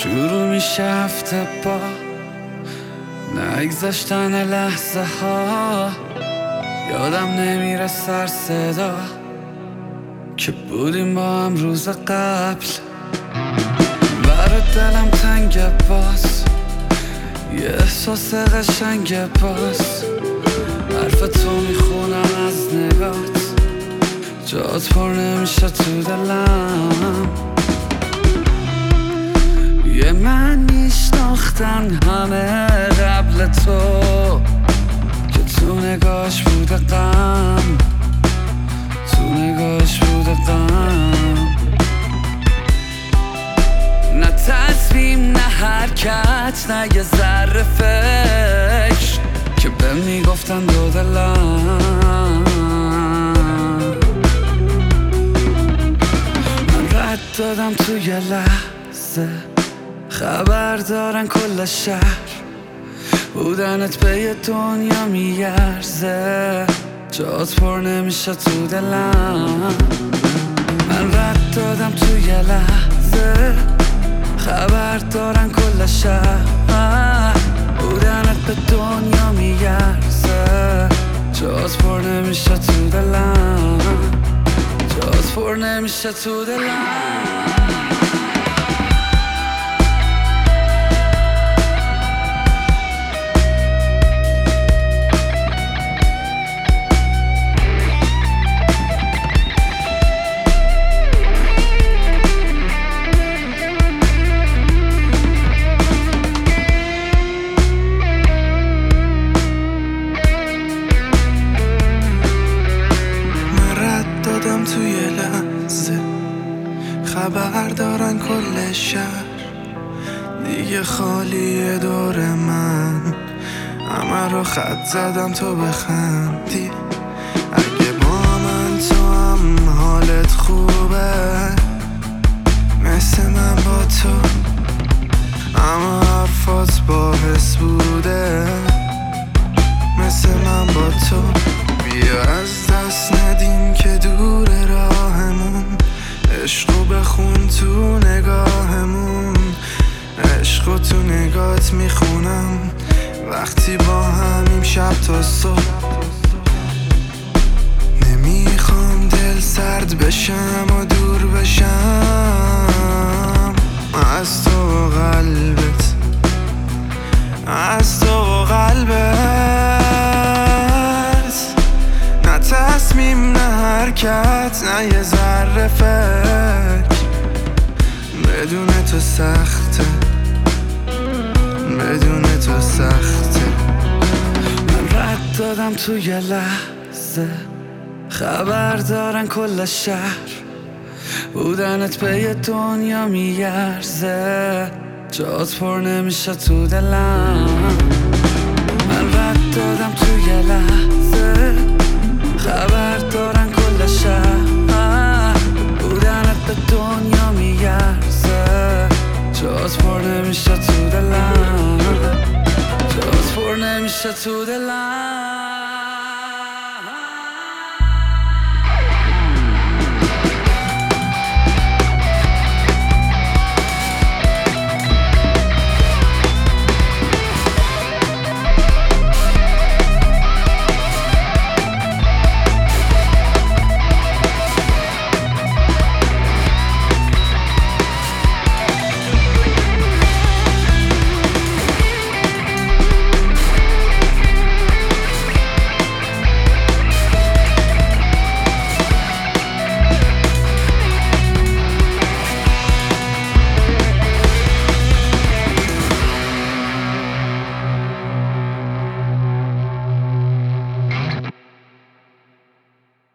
شروع میشه هفته با نگذاشتن لحظه ها. یادم نمیره سر صدا که بودیم با هم روز قبل. برات دلم تنگه باز، یه احساس قشنگه باز. حرف تو میخونم از نگات، جات پر نمیشه تو دلم. یه من میشناختن همه قبل تو که تو نگاش بوده غم، تو نگاش بوده غم. نه تصمیم نه حرکت نه یه ذره فکر که به میگفتن دو دلم. من رد دادم تو یه لحظه، خبر دارن کل شهر بودنت به یه دنیا میارزه. جات پر نمیشه تو دلم. من رد دادم تو یه لحظه، خبر دارن کل شهر بودنت به دنیا میارزه. جات پر نمیشه تو دلم، جات پر نمیشه تو دلم. توی لحظه خبر دارن کل شهر دیگه خالیه دور من. همه رو خط زدم تو بخندی. اگه با من تو هم حالت خوبه مثل من با تو، اما حرفات باحث بوده مثل من با تو. بیا از دست ندیم که دور راهمون، عشقو بخون تو نگاهمون. عشقو تو نگات میخونم وقتی با همیم شب تا صبح. نمیخوام دل سرد بشم و دور بشم از تو و قلبت، از تو و قلبت. نه تصمیم نه حرکت نه یه ذره فکر، بدون تو سخته، بدون تو سخته. من رد دادم تو یه لحظه، خبر دارن کل شهر بودنت به یه دنیا میارزه. جات پر نمیشه تو دلم. من رد دادم تو یه لحظه، خبر دارن کل شهر بودنت به دنیا میارزه. جات پر نمیشه تو دلم، جات پر نمیشه تو دلم.